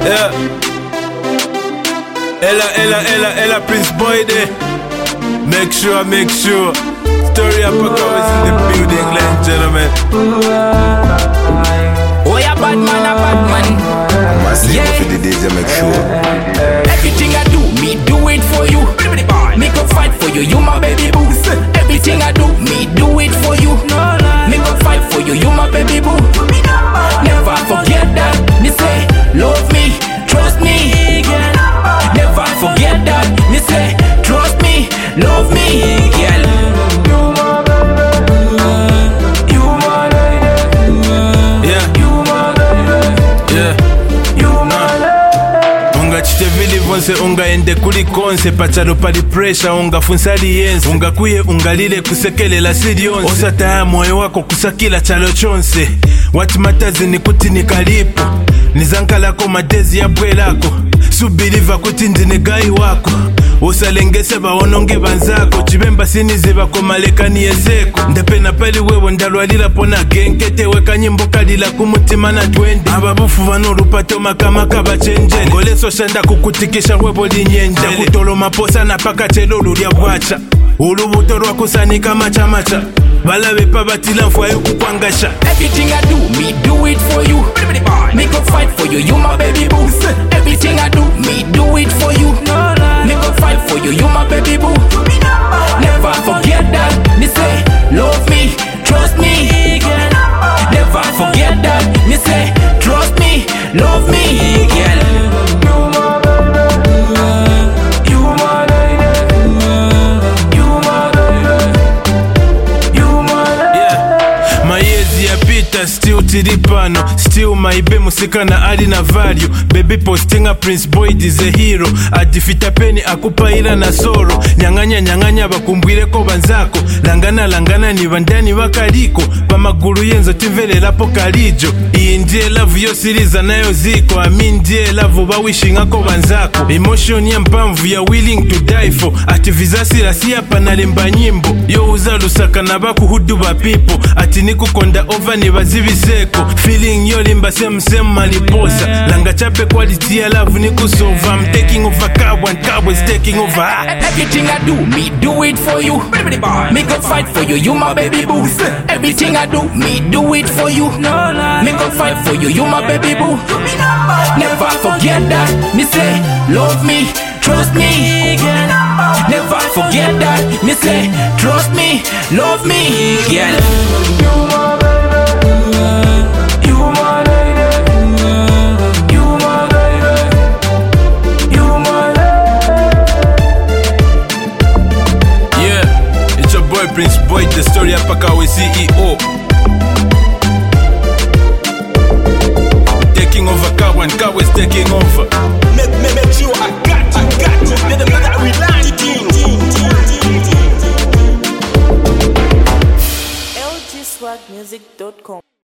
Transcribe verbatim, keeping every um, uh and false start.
Yeah. Ella, Ella, Ella, Ella, Prince Boy there. Make sure, make sure. Story Apaka is in the building, ladies and gentlemen. Oh, yeah, bad man, a bad man. Yeah. For the D J, make sure. Everything I do, me do it for you. Me go fight for you, you my baby boo. Everything I do, me do it for you. Me go fight for you, you my baby boo. Never forget that. Me say, love me, trust me. Never forget that. Me say, trust me, love me, girl. You my lady. Yeah. You my lady. Yeah. You my lady. Unga chitevili vonse unga ende kuli konse pachalo pali pressure unga funsali yense unga kuye ungalile kusekele la sirionse osata moyo wako kusakila chalo chonse what matters ni kuti nikalipo nizankalako madezi ya bwe lako subiriva kuti ndine gai wako usalengese baononge banzako chibemba sinize bako malekani yezeko ndepena peli wewo ndalwalila pona genkete weka nyimbo kalila kumutima na twende ababufu vanolupato makamaka bachenjele ngoleso shanda kukutikisha webo linyenjele kutolo maposa na paka chelo lulya bwacha ulubuto lwakusanika macha macha balabe pa batila mfwayo kukwangasha. Everything I do, me do it for you. Me go fight for you, you my baby boo. Everything I do, me do it for you. Me go fight for you, you my baby boo. Never forget that. Me say, love me, trust me. Never forget that. Me say, trust me, love me, girl. You my lady. You my lady. You my lady. Mayezi ya pita still tiripano still maibe musikana ali na value baby postinga Prince Boy is a hero adifita peni akupa ila na soro nyanganya nyanganya bakumbwireko banzako langana langana ni bandani wakaliko pamaguru yenzo tivele lapo kalijo iyi ndiye love yo siriza nayo ziko ami ndiye love bawishingako banzako emotion ya mpamvu ya willing to die for ati vizasi la siya panalemba nyimbo yo uza lusaka na bakuhudu ba people ati nikukonda over ni bazibiseko feeling yo limba same same maliposa langa chape quality ya love nikusova I'm taking over carbon carbon's taking over. Everything I do, me do it for you. Me go fight for you, you my baby boo. Everything I do, me do it for you. Me go fight for you, you my baby boo. Never forget that. Me say, love me, trust me. Never forget that. Me say, trust me, love me, girl. Prince Boy, the story Apaka with C E O. Taking over Kawan, Kawan's taking over. Make, make, make sure I got you, I got you. Let them know that we like it. L G swag music dot com